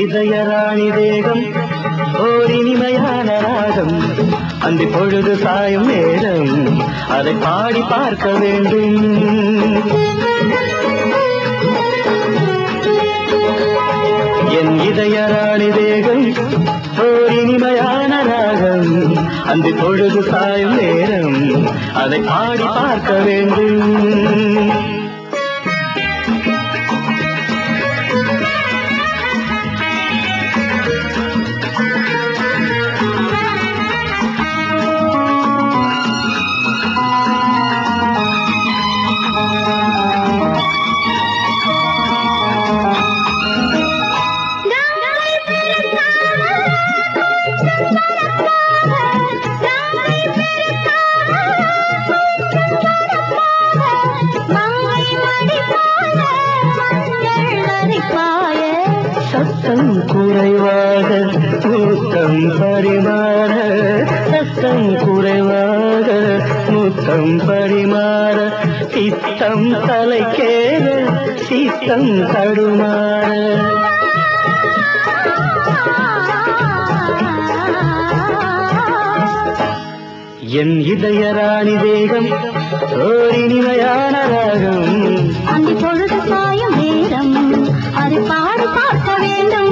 இதயராணி தேகம் ஓர் இனிமையான ராகம் அந்த பொழுது சாயும் நேரம் அதை பாடி பார்க்க வேண்டும். என் இதயராணி தேகம் ஓர் இனிமையான ராகம் அந்த பொழுது சாயும் நேரம் அதை பாடி பார்க்க வேண்டும். சத்தம் குறைவாக முத்தம் பரிமாற சத்தம் குறைவாக முத்தம் பரிமாற சித்தம் தலைக்கேற சித்தம் தடுமாற என் இதயராணி தேகம் ஓர் இனிமையான ராகம் அந்த பொழுது சாயும் நேரம் அதை பாடி பார்க்க வேண்டும்.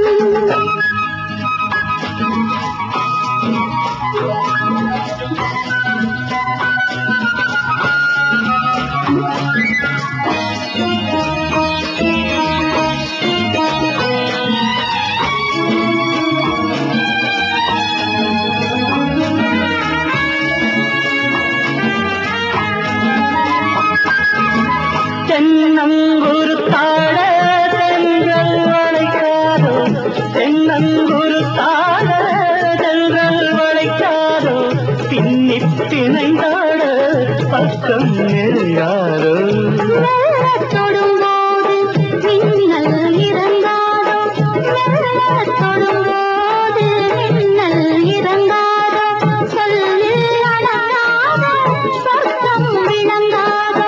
தென்னங்குரு தாழ தென்றல் வளைக்காதோ தென்னங்குரு தாழ தென்றல் வளைக்காதோ பின்னி பிணைந்தாட பக்கம் நெருங்காதோ தொடும்போது மின்னல் இறங்காதோ தொடும்போது மின்னல் இறங்காதோ சொல்லில் அடங்காத சொர்க்கம் விளங்காதோ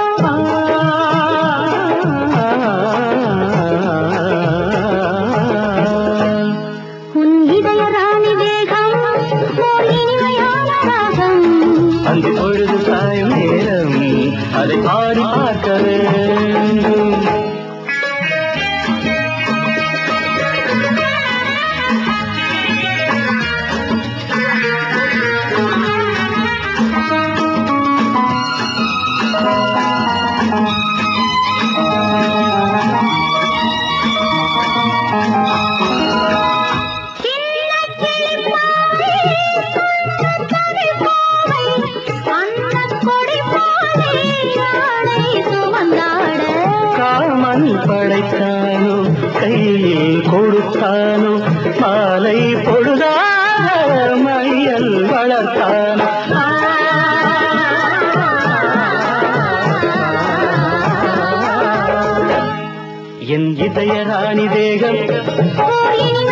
உன் இதயராணி தேகம் ஓர் இனிமையான ராகம் அந்த பொழுது சாயும் நேரம் அதை பாடி பார்க்க வேண்டும். காமன் படைத்தானோ கையில் கொடுத்தானோ மாலை பொழுதாக மையல் வளர்த்தானோ என் இதயராணி தேகம்